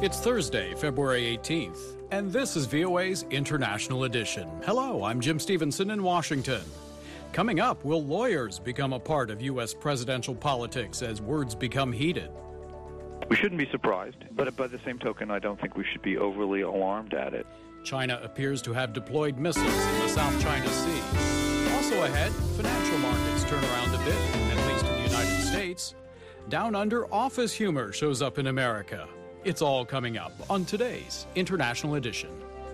It's Thursday, February 18th, and this is VOA's International Edition. Hello, I'm Jim Stevenson in Washington. Coming up, will lawyers become a part of U.S. presidential politics as words become heated? We shouldn't be surprised, but by the same token, I don't think we should be overly alarmed at it. China appears to have deployed missiles in the South China Sea. Also ahead, financial markets turn around a bit, at least in the United States. Down under office humor shows up in America. It's all coming up on today's International Edition.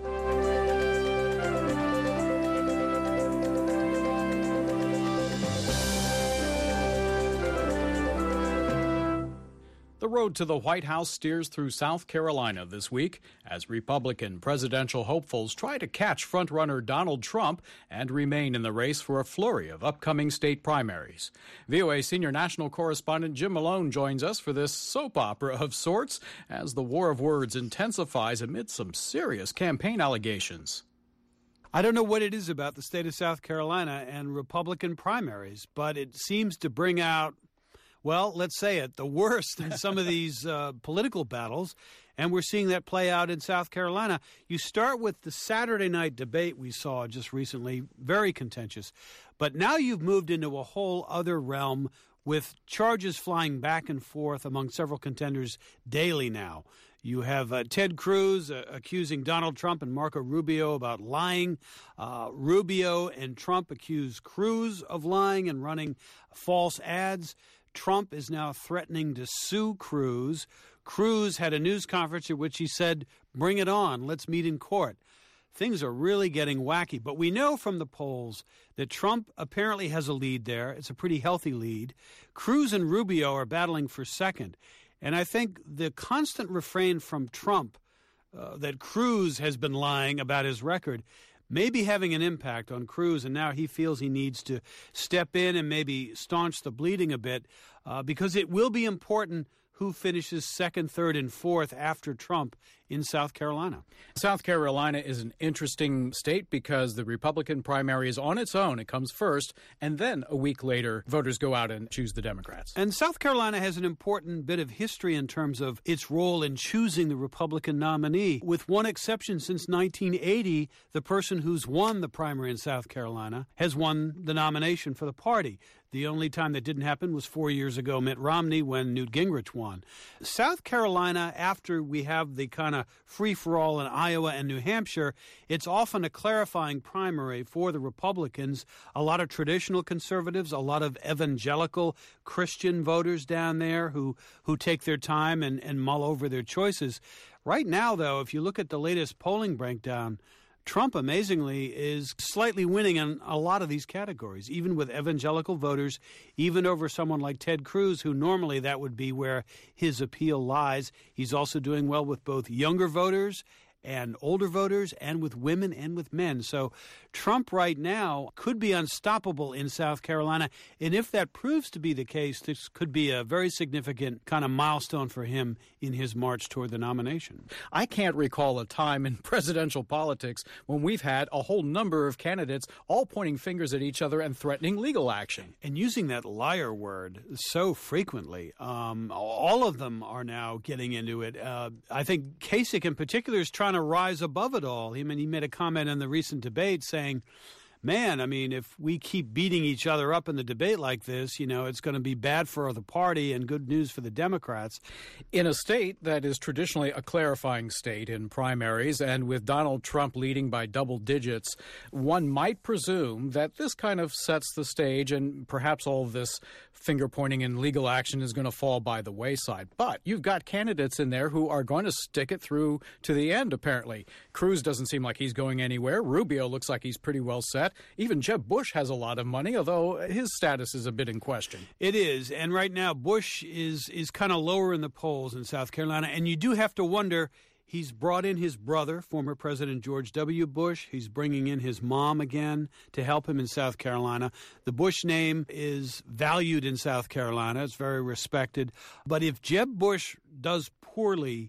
The road to the White House steers through South Carolina this week as Republican presidential hopefuls try to catch frontrunner Donald Trump and remain in the race for a flurry of upcoming state primaries. VOA senior national correspondent Jim Malone joins us for this soap opera of sorts as the war of words intensifies amid some serious campaign allegations. I don't know what it is about the state of South Carolina and Republican primaries, but it seems to bring out, well, let's say it, the worst in some of these political battles, and we're seeing that play out in South Carolina. You start with the Saturday night debate we saw just recently, very contentious, but now you've moved into a whole other realm with charges flying back and forth among several contenders daily now. You have Ted Cruz accusing Donald Trump and Marco Rubio about lying. Rubio and Trump accuse Cruz of lying and running false ads. Trump is now threatening to sue Cruz. Cruz had a news conference at which he said, "Bring it on, let's meet in court." Things are really getting wacky, but we know from the polls that Trump apparently has a lead there. It's a pretty healthy lead. Cruz and Rubio are battling for second. And I think the constant refrain from Trump that Cruz has been lying about his record may be having an impact on Cruz, and now he feels he needs to step in and maybe staunch the bleeding a bit because it will be important who finishes second, third, and fourth after Trump in South Carolina. South Carolina is an interesting state because the Republican primary is on its own. It comes first, and then a week later, voters go out and choose the Democrats. And South Carolina has an important bit of history in terms of its role in choosing the Republican nominee. With one exception, since 1980, the person who's won the primary in South Carolina has won the nomination for the party. The only time that didn't happen was 4 years ago, Mitt Romney, when Newt Gingrich won. South Carolina, after we have the kind of free-for-all in Iowa and New Hampshire, it's often a clarifying primary for the Republicans. A lot of traditional conservatives, a lot of evangelical Christian voters down there who take their time and mull over their choices. Right now, though, if you look at the latest polling breakdown, Trump, amazingly, is slightly winning in a lot of these categories, even with evangelical voters, even over someone like Ted Cruz, who normally that would be where his appeal lies. He's also doing well with both younger voters and older voters and with women and with men. So Trump right now could be unstoppable in South Carolina. And if that proves to be the case, this could be a very significant kind of milestone for him in his march toward the nomination. I can't recall a time in presidential politics when we've had a whole number of candidates all pointing fingers at each other and threatening legal action. And using that liar word so frequently. All of them are now getting into it. I think Kasich in particular is trying to rise above it all. He made a comment in the recent debate saying, man, I mean, if we keep beating each other up in the debate like this, it's going to be bad for the party and good news for the Democrats. In a state that is traditionally a clarifying state in primaries, and with Donald Trump leading by double digits, one might presume that this kind of sets the stage and perhaps all of this finger-pointing and legal action is going to fall by the wayside. But you've got candidates in there who are going to stick it through to the end, apparently. Cruz doesn't seem like he's going anywhere. Rubio looks like he's pretty well set. Even Jeb Bush has a lot of money, although his status is a bit in question. It is, and right now Bush is kind of lower in the polls in South Carolina, and you do have to wonder, he's brought in his brother, former President George W. Bush. He's bringing in his mom again to help him in South Carolina. The Bush name is valued in South Carolina. It's very respected. But if Jeb Bush does poorly,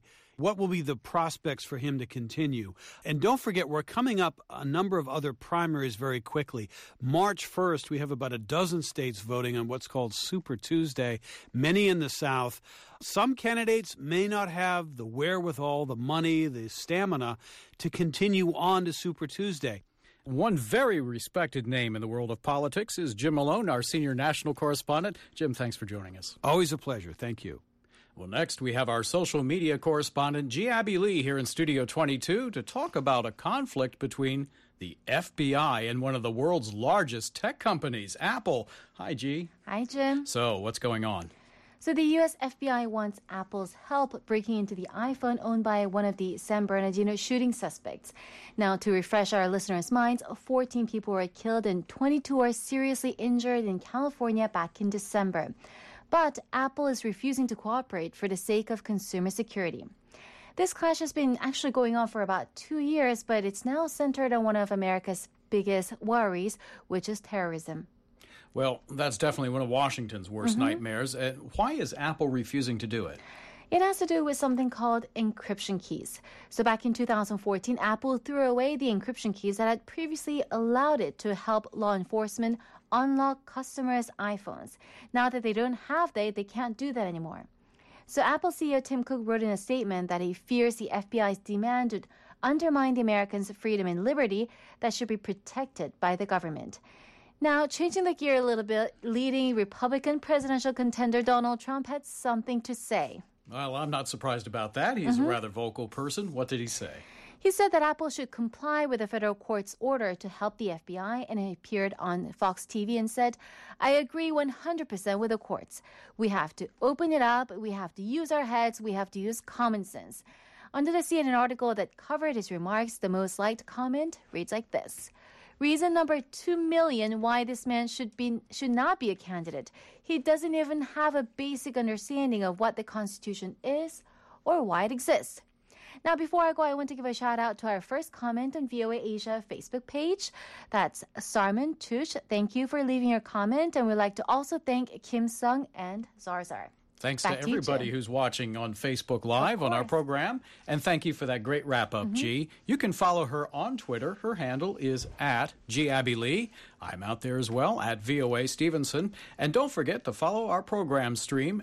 What will be the prospects for him to continue? And don't forget, we're coming up a number of other primaries very quickly. March 1st, we have about a dozen states voting on what's called Super Tuesday, many in the South. Some candidates may not have the wherewithal, the money, the stamina to continue on to Super Tuesday. One very respected name in the world of politics is Jim Malone, our senior national correspondent. Jim, thanks for joining us. Always a pleasure. Thank you. Well, next we have our social media correspondent, G. Abby Lee, here in Studio 22 to talk about a conflict between the FBI and one of the world's largest tech companies, Apple. Hi, G. Hi, Jim. So, what's going on? So the U.S. FBI wants Apple's help breaking into the iPhone owned by one of the San Bernardino shooting suspects. Now, to refresh our listeners' minds, 14 people were killed and 22 are seriously injured in California back in December. But Apple is refusing to cooperate for the sake of consumer security. This clash has been actually going on for about 2 years, but it's now centered on one of America's biggest worries, which is terrorism. Well, that's definitely one of Washington's worst nightmares. Why is Apple refusing to do it? It has to do with something called encryption keys. So back in 2014, Apple threw away the encryption keys that had previously allowed it to help law enforcement unlock customers' iPhones. Now that they don't have they can't do that anymore. So Apple CEO Tim Cook wrote in a statement that he fears the FBI's demand would undermine the Americans' freedom and liberty that should be protected by the government. Now, changing the gear a little bit, leading Republican presidential contender Donald Trump had something to say. Well, I'm not surprised about that. He's a rather vocal person. What did he say? He said that Apple should comply with the federal court's order to help the FBI, and he appeared on Fox TV and said, "I agree 100% with the courts. We have to open it up, we have to use our heads, we have to use common sense." Under the CNN article that covered his remarks, the most liked comment reads like this. Reason number 2 million why this man should not be a candidate. He doesn't even have a basic understanding of what the Constitution is or why it exists. Now, before I go, I want to give a shout out to our first comment on VOA Asia Facebook page. That's Sarman Tush. Thank you for leaving your comment. And we'd like to also thank Kim Sung and Zarzar. Thanks to everybody who's watching on Facebook Live on our program. And thank you for that great wrap-up, G. You can follow her on Twitter. Her handle is @GAbbyLee. I'm out there as well, @VOA Stevenson. And don't forget to follow our program stream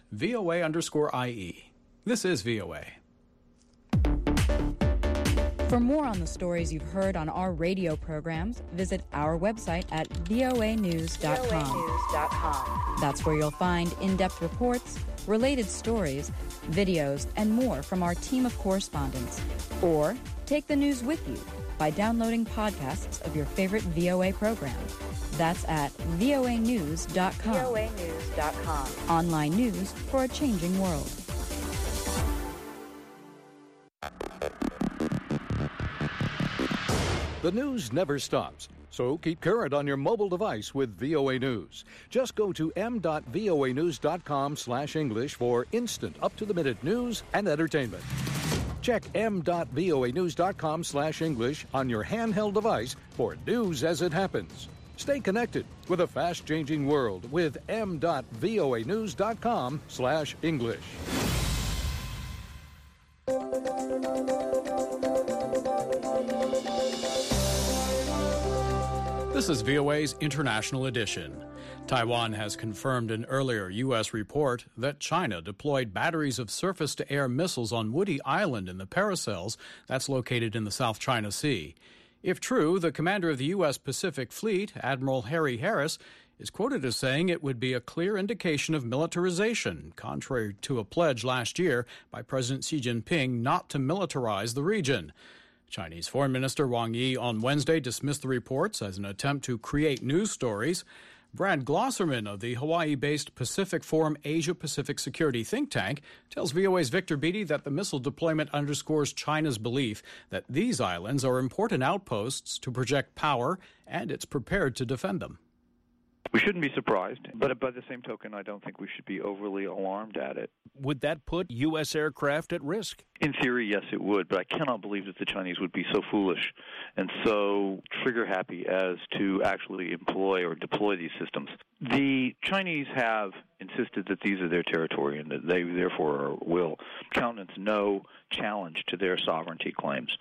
@VOA_IE. This is VOA. For more on the stories you've heard on our radio programs, visit our website at voanews.com. That's where you'll find in-depth reports, related stories, videos, and more from our team of correspondents. Or take the news with you by downloading podcasts of your favorite VOA program. That's at voanews.com. voanews.com. Online news for a changing world. The news never stops, so keep current on your mobile device with VOA News. Just go to m.voanews.com/English for instant, up-to-the-minute news and entertainment. Check m.voanews.com/English on your handheld device for news as it happens. Stay connected with a fast-changing world with m.voanews.com/English. This is VOA's International Edition. Taiwan has confirmed an earlier U.S. report that China deployed batteries of surface-to-air missiles on Woody Island in the Paracels that's located in the South China Sea. If true, the commander of the U.S. Pacific Fleet, Admiral Harry Harris, is quoted as saying it would be a clear indication of militarization, contrary to a pledge last year by President Xi Jinping not to militarize the region. Chinese Foreign Minister Wang Yi on Wednesday dismissed the reports as an attempt to create news stories. Brad Glosserman of the Hawaii-based Pacific Forum Asia-Pacific Security think tank tells VOA's Victor Beattie that the missile deployment underscores China's belief that these islands are important outposts to project power, and it's prepared to defend them. We shouldn't be surprised, but by the same token, I don't think we should be overly alarmed at it. Would that put U.S. aircraft at risk? In theory, yes, it would, but I cannot believe that the Chinese would be so foolish and so trigger-happy as to actually employ or deploy these systems. The Chinese have insisted that these are their territory and that they, therefore, will countenance no challenge to their sovereignty claims.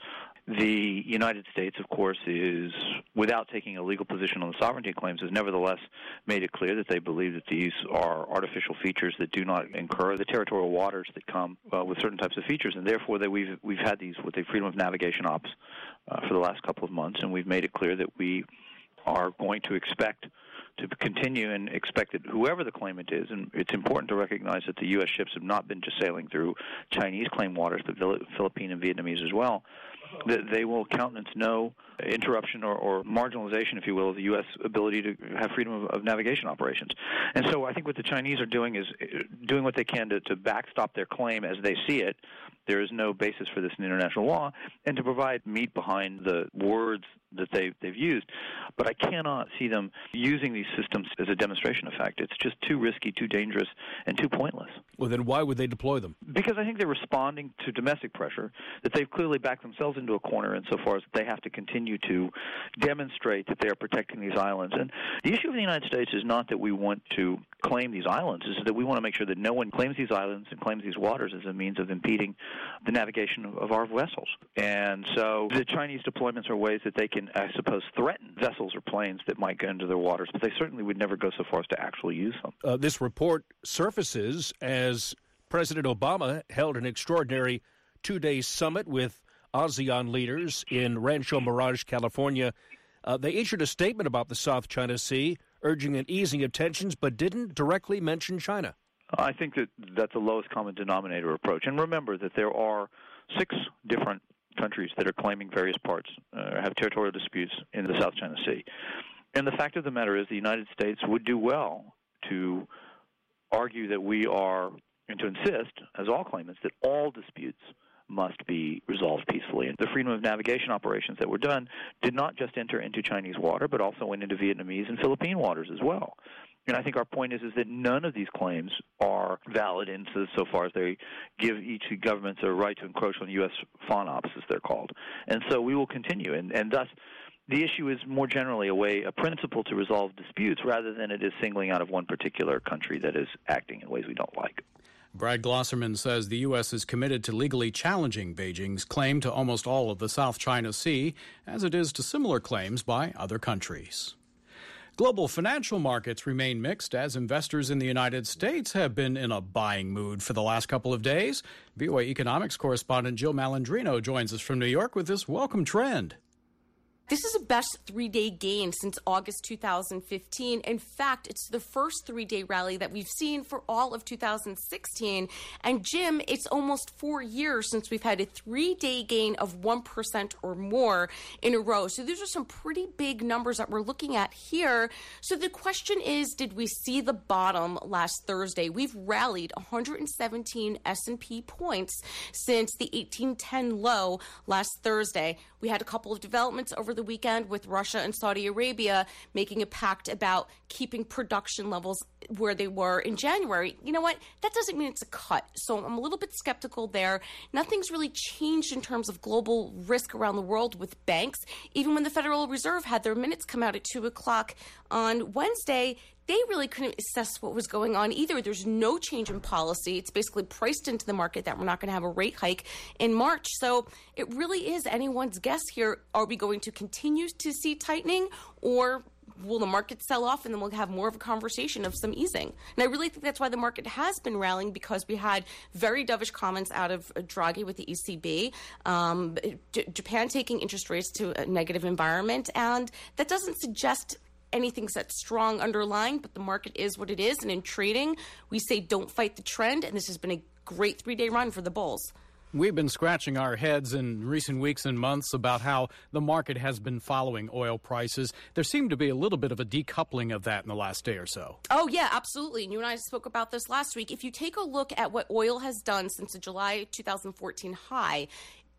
The United States, of course, is, without taking a legal position on the sovereignty claims, has nevertheless made it clear that they believe that these are artificial features that do not incur the territorial waters that come with certain types of features, and therefore that we've had these with the freedom of navigation ops for the last couple of months, and we've made it clear that we are going to expect to continue and expect that whoever the claimant is, and it's important to recognize that the U.S. ships have not been just sailing through Chinese claimed waters, but Philippine and Vietnamese as well, that they will countenance no interruption or marginalization, if you will, of the U.S. ability to have freedom of navigation operations. And so I think what the Chinese are doing is doing what they can to backstop their claim as they see it. There is no basis for this in international law, and to provide meat behind the words that they've used. But I cannot see them using these systems as a demonstration effect. It's just too risky, too dangerous, and too pointless. Well, then why would they deploy them? Because I think they're responding to domestic pressure, that they've clearly backed themselves into a corner insofar as they have to continue to demonstrate that they are protecting these islands. And the issue of the United States is not that we want to claim these islands, is that we want to make sure that no one claims these islands and claims these waters as a means of impeding the navigation of our vessels. And so the Chinese deployments are ways that they can, I suppose, threaten vessels or planes that might go into their waters, but they certainly would never go so far as to actually use them. This report surfaces as President Obama held an extraordinary two-day summit with ASEAN leaders in Rancho Mirage, California. They issued a statement about the South China Sea, urging an easing of tensions, but didn't directly mention China. I think that that's the lowest common denominator approach. And remember that there are 6 different countries that are claiming various parts, have territorial disputes in the South China Sea. And the fact of the matter is the United States would do well to argue that we are, and to insist, as all claimants, that all disputes must be resolved peacefully. And the freedom of navigation operations that were done did not just enter into Chinese water, but also went into Vietnamese and Philippine waters as well. And I think our point is that none of these claims are valid insofar as they give each government a right to encroach on U.S. FONOPs, as they're called. And so we will continue. And thus, the issue is more generally a principle to resolve disputes rather than it is singling out of one particular country that is acting in ways we don't like. Brad Glosserman says the U.S. is committed to legally challenging Beijing's claim to almost all of the South China Sea, as it is to similar claims by other countries. Global financial markets remain mixed as investors in the United States have been in a buying mood for the last couple of days. VOA economics correspondent Jill Malandrino joins us from New York with this welcome trend. This is the best three-day gain since August 2015. In fact, it's the first three-day rally that we've seen for all of 2016. And Jim, it's almost 4 years since we've had a three-day gain of 1% or more in a row. So these are some pretty big numbers that we're looking at here. So the question is, did we see the bottom last Thursday? We've rallied 117 S&P points since the 1810 low last Thursday. We had a couple of developments over the weekend with Russia and Saudi Arabia making a pact about keeping production levels where they were in January. You know what? That doesn't mean it's a cut. So I'm a little bit skeptical there. Nothing's really changed in terms of global risk around the world with banks. Even when the Federal Reserve had their minutes come out at 2 o'clock on Wednesday, they really couldn't assess what was going on either. There's no change in policy. It's basically priced into the market that we're not going to have a rate hike in March. So it really is anyone's guess here. Are we going to continue to see tightening, or will the market sell off and then we'll have more of a conversation of some easing? And I really think that's why the market has been rallying, because we had very dovish comments out of Draghi with the ECB, Japan taking interest rates to a negative environment, and that doesn't suggest anything's that strong underlying, but the market is what it is. And in trading, we say don't fight the trend, and this has been a great three-day run for the bulls. We've been scratching our heads in recent weeks and months about how the market has been following oil prices. There seemed to be a little bit of a decoupling of that in the last day or so. Oh, yeah, absolutely. And you and I spoke about this last week. If you take a look at what oil has done since the July 2014 high,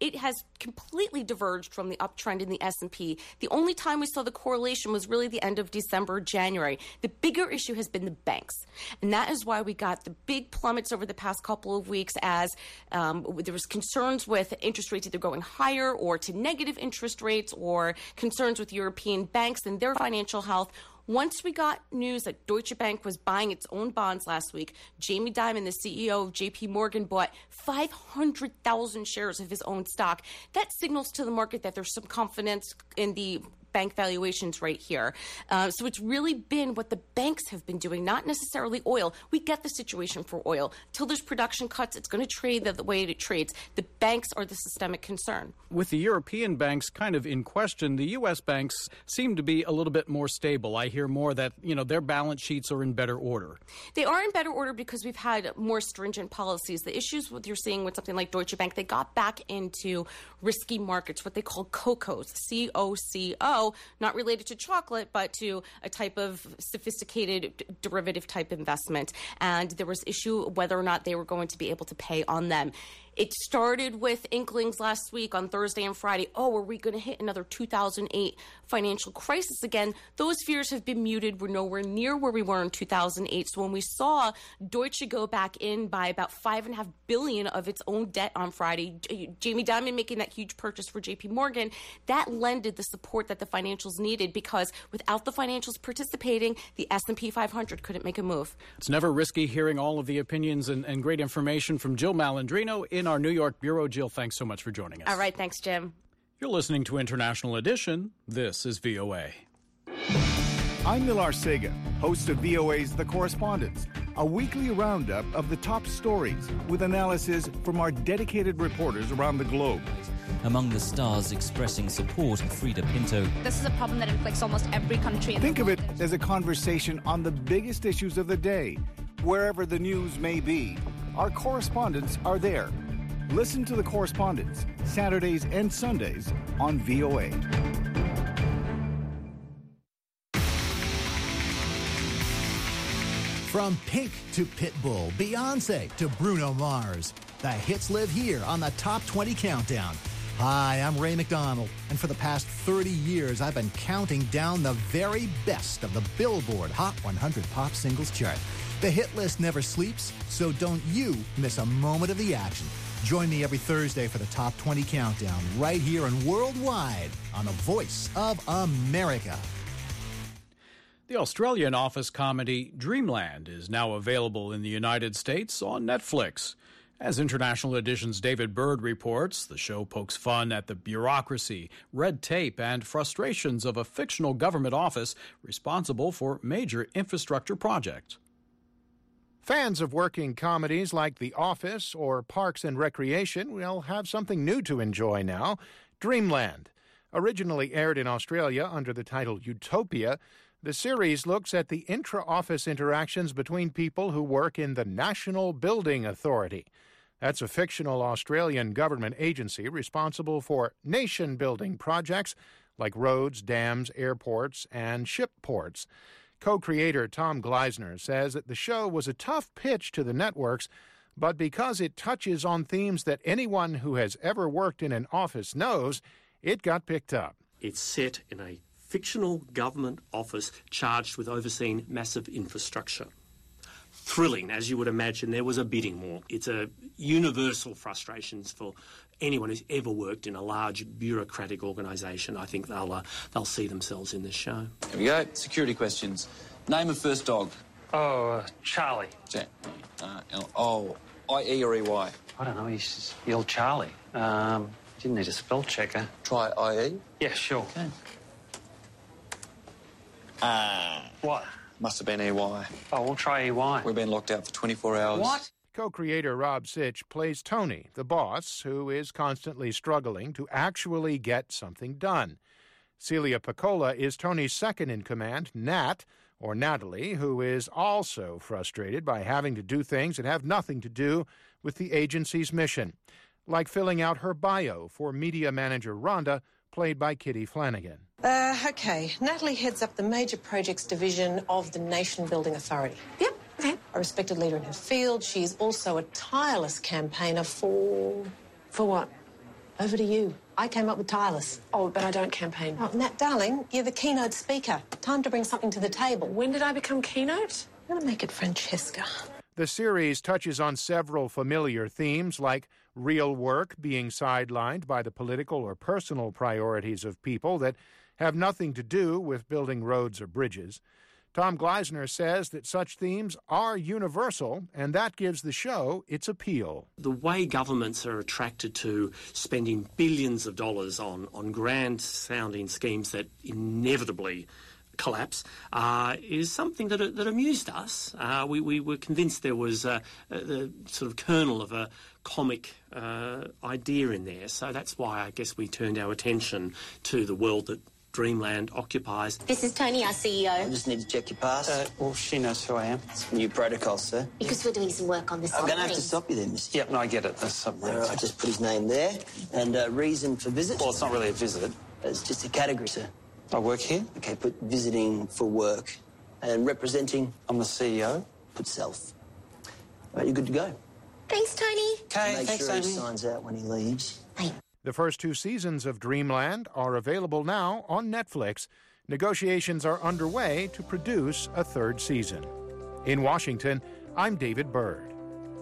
it has completely diverged from the uptrend in the S&P. The only time we saw the correlation was really the end of December, January. The bigger issue has been the banks. And that is why we got the big plummets over the past couple of weeks as there was concerns with interest rates either going higher or to negative interest rates, or concerns with European banks and their financial health. Once we got news that Deutsche Bank was buying its own bonds last week, Jamie Dimon, the CEO of JP Morgan, bought 500,000 shares of his own stock. That signals to the market that there's some confidence in the bank valuations right here. So it's really been what the banks have been doing, not necessarily oil. We get the situation for oil. Till there's production cuts, it's going to trade the way it trades. The banks are the systemic concern. With the European banks kind of in question, the U.S. banks seem to be a little bit more stable. I hear more that, their balance sheets are in better order. They are in better order because we've had more stringent policies. The issues you're seeing with something like Deutsche Bank, they got back into risky markets, what they call COCOs, C-O-C-O, not related to chocolate, but to a type of sophisticated derivative type investment. And there was issue whether or not they were going to be able to pay on them. It started with inklings last week on Thursday and Friday. Oh, are we going to hit another 2008 financial crisis again? Those fears have been muted. We're nowhere near where we were in 2008. So when we saw Deutsche go back in by about $5.5 billion of its own debt on Friday, Jamie Dimon making that huge purchase for JP Morgan, that lended the support that the financials needed, because without the financials participating, the S&P 500 couldn't make a move. It's never risky hearing all of the opinions and great information from Jill Malandrino in our New York bureau. Jill, thanks so much for joining us. All right, thanks, Jim. You're listening to International Edition. This is VOA. I'm Nilar Sega, host of VOA's The Correspondents, a weekly roundup of the top stories with analysis from our dedicated reporters around the globe. Among the stars expressing support, Frida Pinto. This is a problem that inflicts almost every country in the world. Think of it as a conversation on the biggest issues of the day. Wherever the news may be, our correspondents are there. Listen to The Correspondents, Saturdays and Sundays on VOA. From Pink to Pitbull, Beyonce to Bruno Mars, the hits live here on the Top 20 Countdown. Hi, I'm Ray McDonald, and for the past 30 years, I've been counting down the very best of the Billboard Hot 100 Pop Singles chart. The hit list never sleeps, so don't you miss a moment of the action. Join me every Thursday for the Top 20 Countdown, right here and worldwide on the Voice of America. The Australian office comedy Dreamland is now available in the United States on Netflix. As International Edition's David Bird reports, the show pokes fun at the bureaucracy, red tape, and frustrations of a fictional government office responsible for major infrastructure projects. Fans of working comedies like The Office or Parks and Recreation will have something new to enjoy now, Dreamland. Originally aired in Australia under the title Utopia, the series looks at the intra-office interactions between people who work in the National Building Authority. That's a fictional Australian government agency responsible for nation-building projects like roads, dams, airports, and ship ports. Co-creator Tom Gleisner says that the show was a tough pitch to the networks, but because it touches on themes that anyone who has ever worked in an office knows, it got picked up. It's set in a fictional government office charged with overseeing massive infrastructure. Thrilling, as you would imagine. There was a bidding war. It's a universal frustrations for anyone who's ever worked in a large bureaucratic organisation. I think they'll see themselves in this show. Here we go. Security questions. Name of first dog. Charlie. I-E or E-Y? I don't know. He's yelled Charlie. Didn't need a spell checker. Try I-E? Yeah, sure. Okay. What? Must have been E-Y. Oh, we'll try E-Y. We've been locked out for 24 hours. What? Co-creator Rob Sitch plays Tony, the boss, who is constantly struggling to actually get something done. Celia Piccola is Tony's second-in-command, Nat, or Natalie, who is also frustrated by having to do things that have nothing to do with the agency's mission, like filling out her bio for media manager Rhonda, played by Kitty Flanagan. Okay. Natalie heads up the major projects division of the Nation Building Authority. Yep, okay. A respected leader in her field. She's also a tireless campaigner for... For what? Over to you. I came up with Tireless. Oh, but I don't campaign. Oh, Nat, darling, you're the keynote speaker. Time to bring something to the table. When did I become keynote? I'm going to make it Francesca. The series touches on several familiar themes like real work being sidelined by the political or personal priorities of people that have nothing to do with building roads or bridges. Tom Gleisner says that such themes are universal, and that gives the show its appeal. The way governments are attracted to spending billions of dollars on grand-sounding schemes that inevitably collapse is something that amused us. We were convinced there was the sort of kernel of a comic idea in there, so that's why I guess we turned our attention to the world that Dreamland occupies. This is Tony, our CEO. I just need to check your pass. Well, she knows who I am. It's new protocol, sir. Because we're doing some work on this. I'm going to have to stop you then, mister. Yep, no, I get it. That's something. All right, just put his name there. And reason for visit? Well, it's not really a visit. It's just a category, sir. I work here. Okay, put visiting for work. And representing? I'm the CEO. Put self. All right, you're good to go. Thanks, Tony. Okay, Make thanks, sure he Amy. signs out when he leaves. The first 2 seasons of Dreamland are available now on Netflix. Negotiations are underway to produce a 3rd season. In Washington, I'm David Byrd.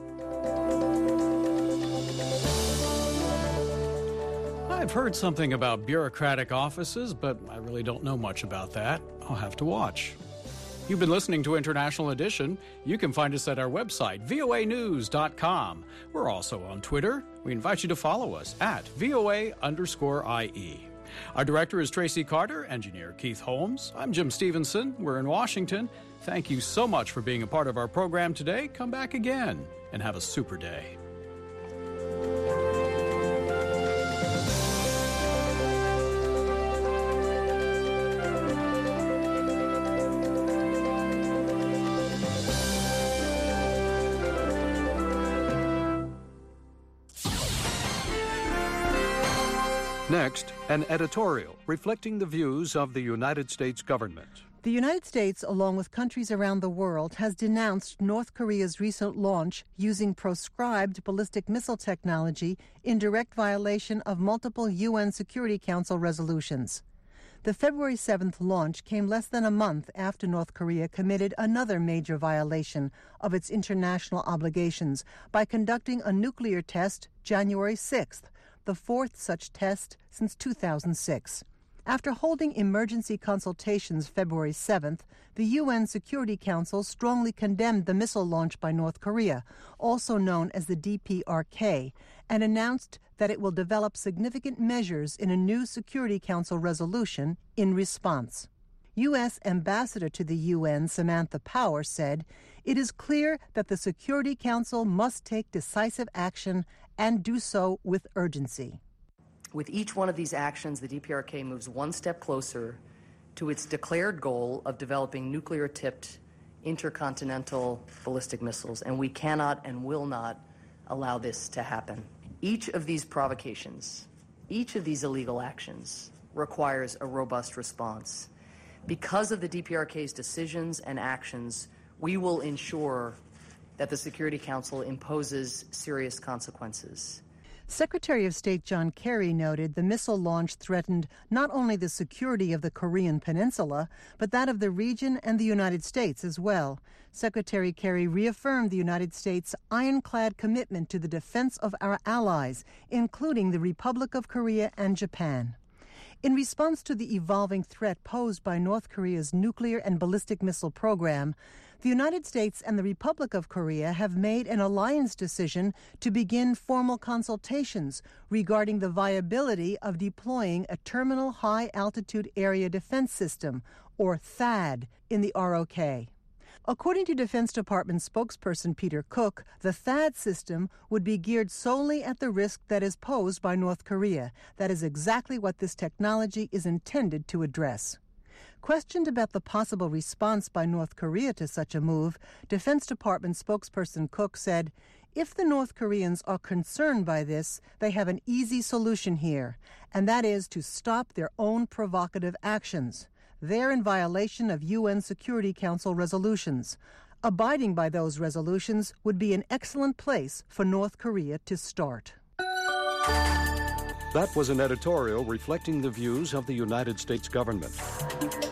I've heard something about bureaucratic offices, but I really don't know much about that. I'll have to watch. You've been listening to International Edition. You can find us at our website, voanews.com. We're also on Twitter. We invite you to follow us at VOA_IE. Our director is Tracy Carter, engineer Keith Holmes. I'm Jim Stevenson. We're in Washington. Thank you so much for being a part of our program today. Come back again and have a super day. Next, an editorial reflecting the views of the United States government. The United States, along with countries around the world, has denounced North Korea's recent launch using proscribed ballistic missile technology in direct violation of multiple UN Security Council resolutions. The February 7th launch came less than a month after North Korea committed another major violation of its international obligations by conducting a nuclear test January 6th, the 4th such test since 2006. After holding emergency consultations February 7th, the UN Security Council strongly condemned the missile launch by North Korea, also known as the DPRK, and announced that it will develop significant measures in a new Security Council resolution in response. U.S. Ambassador to the UN, Samantha Power, said, "It is clear that the Security Council must take decisive action and do so with urgency." With each one of these actions, the DPRK moves one step closer to its declared goal of developing nuclear-tipped intercontinental ballistic missiles, and we cannot and will not allow this to happen. Each of these provocations, each of these illegal actions requires a robust response. Because of the DPRK's decisions and actions, we will ensure that the Security Council imposes serious consequences. Secretary of State John Kerry noted the missile launch threatened not only the security of the Korean Peninsula, but that of the region and the United States as well. Secretary Kerry reaffirmed the United States' ironclad commitment to the defense of our allies, including the Republic of Korea and Japan. In response to the evolving threat posed by North Korea's nuclear and ballistic missile program, the United States and the Republic of Korea have made an alliance decision to begin formal consultations regarding the viability of deploying a Terminal High Altitude Area Defense System, or THAAD, in the ROK. According to Defense Department spokesperson Peter Cook, the THAAD system would be geared solely at the risk that is posed by North Korea. That is exactly what this technology is intended to address. Questioned about the possible response by North Korea to such a move, Defense Department spokesperson Cook said, "If the North Koreans are concerned by this, they have an easy solution here, and that is to stop their own provocative actions. They're in violation of UN Security Council resolutions. Abiding by those resolutions would be an excellent place for North Korea to start." That was an editorial reflecting the views of the United States government.